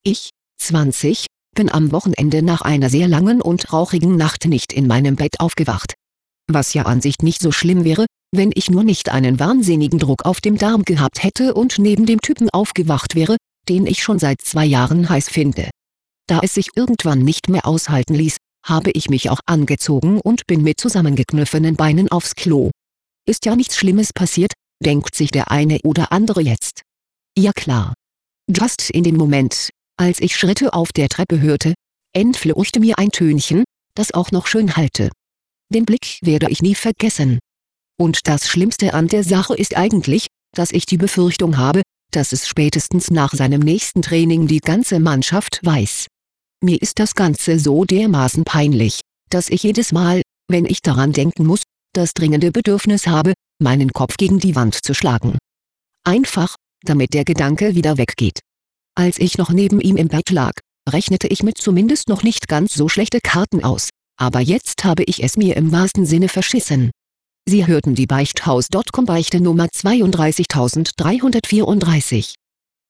Ich, 20, bin am Wochenende nach einer sehr langen und rauchigen Nacht nicht in meinem Bett aufgewacht. Was ja an sich nicht so schlimm wäre, wenn ich nur nicht einen wahnsinnigen Druck auf dem Darm gehabt hätte und neben dem Typen aufgewacht wäre, den ich schon seit 2 Jahren heiß finde. Da es sich irgendwann nicht mehr aushalten ließ, habe ich mich auch angezogen und bin mit zusammengekniffenen Beinen aufs Klo. Ist ja nichts Schlimmes passiert, denkt sich der eine oder andere jetzt. Ja klar. Just in dem Moment, als ich Schritte auf der Treppe hörte, entfleuchte mir ein Tönchen, das auch noch schön hallte. Den Blick werde ich nie vergessen. Und das Schlimmste an der Sache ist eigentlich, dass ich die Befürchtung habe, dass es spätestens nach seinem nächsten Training die ganze Mannschaft weiß. Mir ist das Ganze so dermaßen peinlich, dass ich jedes Mal, wenn ich daran denken muss, das dringende Bedürfnis habe, meinen Kopf gegen die Wand zu schlagen. Einfach, damit der Gedanke wieder weggeht. Als ich noch neben ihm im Bett lag, rechnete ich mit zumindest noch nicht ganz so schlechte Karten aus, aber jetzt habe ich es mir im wahrsten Sinne verschissen. Sie hörten die Beichthaus.com Beichte Nummer 32334.